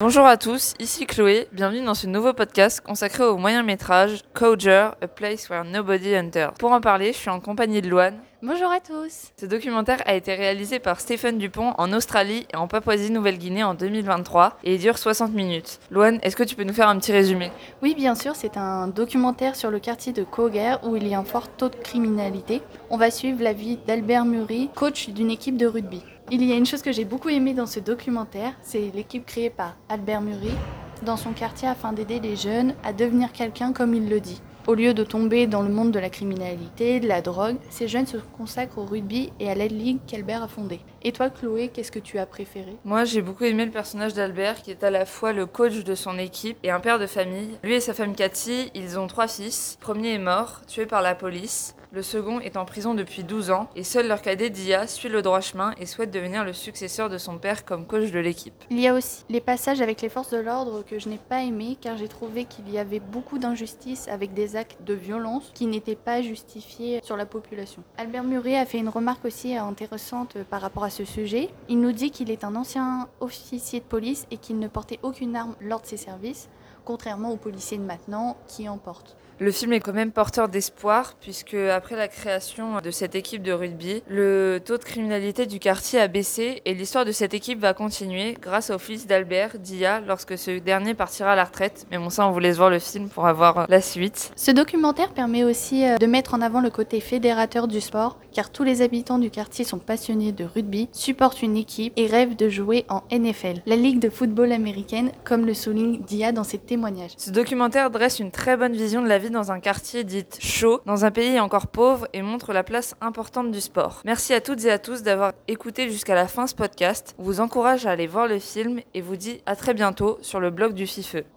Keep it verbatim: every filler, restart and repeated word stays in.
Bonjour à tous, ici Chloé, bienvenue dans ce nouveau podcast consacré au moyen-métrage Coger, A Place Where Nobody Enters. Pour en parler, je suis en compagnie de Loane. Bonjour à tous. Ce documentaire a été réalisé par Stephen Dupont en Australie et en Papouasie-Nouvelle-Guinée en deux mille vingt-trois et il dure soixante minutes. Loane, est-ce que tu peux nous faire un petit résumé ? Oui, bien sûr, c'est un documentaire sur le quartier de Coger où il y a un fort taux de criminalité. On va suivre la vie d'Albert Murray, coach d'une équipe de rugby. Il y a une chose que j'ai beaucoup aimée dans ce documentaire, c'est l'équipe créée par Albert Murray dans son quartier afin d'aider les jeunes à devenir quelqu'un comme il le dit. Au lieu de tomber dans le monde de la criminalité, de la drogue, ces jeunes se consacrent au rugby et à la ligue qu'Albert a fondée. Et toi, Chloé, qu'est-ce que tu as préféré ? Moi, j'ai beaucoup aimé le personnage d'Albert, qui est à la fois le coach de son équipe et un père de famille. Lui et sa femme Cathy, ils ont trois fils. Le premier est mort, tué par la police. Le second est en prison depuis douze ans et seul leur cadet Dia suit le droit chemin et souhaite devenir le successeur de son père comme coach de l'équipe. Il y a aussi les passages avec les forces de l'ordre que je n'ai pas aimés car j'ai trouvé qu'il y avait beaucoup d'injustices avec des actes de violence qui n'étaient pas justifiés sur la population. Albert Murray a fait une remarque aussi intéressante par rapport à ce sujet. Il nous dit qu'il est un ancien officier de police et qu'il ne portait aucune arme lors de ses services, contrairement aux policiers de maintenant qui en portent. Le film est quand même porteur d'espoir puisque après la création de cette équipe de rugby, le taux de criminalité du quartier a baissé et l'histoire de cette équipe va continuer grâce au fils d'Albert, Dia, lorsque ce dernier partira à la retraite. Mais bon, ça, on vous laisse voir le film pour avoir la suite. Ce documentaire permet aussi de mettre en avant le côté fédérateur du sport, car tous les habitants du quartier sont passionnés de rugby, supportent une équipe et rêvent de jouer en N F L, la ligue de football américaine, comme le souligne Dia dans ses témoignages. Ce documentaire dresse une très bonne vision de la vie dans un quartier dit chaud, dans un pays encore pauvre et montre la place importante du sport. Merci à toutes et à tous d'avoir écouté jusqu'à la fin ce podcast. On vous encourage à aller voir le film et vous dit à très bientôt sur le blog du FIFE.